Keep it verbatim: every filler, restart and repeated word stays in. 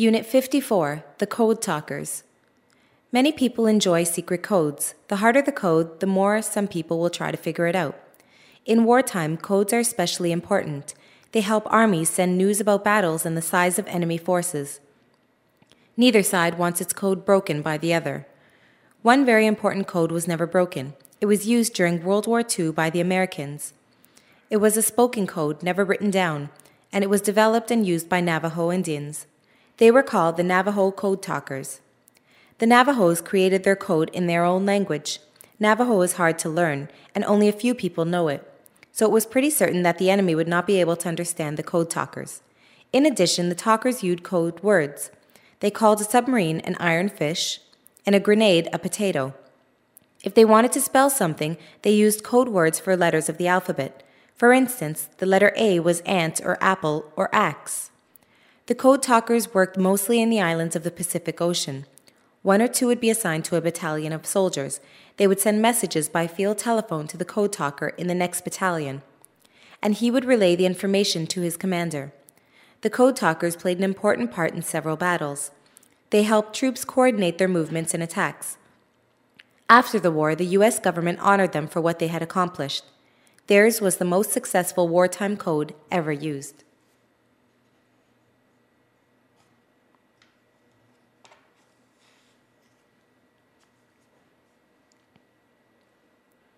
Unit fifty-four, The Code Talkers. Many people enjoy secret codes. The harder the code, the more some people will try to figure it out. In wartime, codes are especially important. They help armies send news about battles and the size of enemy forces. Neither side wants its code broken by the other. One very important code was never broken. It was used during World War Two by the Americans. It was a spoken code, never written down, and it was developed and used by Navajo Indians. They were called the Navajo Code Talkers. The Navajos created their code in their own language. Navajo is hard to learn, and only a few people know it. So it was pretty certain that the enemy would not be able to understand the code talkers. In addition, the talkers used code words. They called a submarine an iron fish and a grenade a potato. If they wanted to spell something, they used code words for letters of the alphabet. For instance, the letter A was ant or apple or axe. The code talkers worked mostly in the islands of the Pacific Ocean. One or two would be assigned to a battalion of soldiers. They would send messages by field telephone to the code talker in the next battalion, and he would relay the information to his commander. The code talkers played an important part in several battles. They helped troops coordinate their movements and attacks. After the war, the U S government honored them for what they had accomplished. Theirs was the most successful wartime code ever used.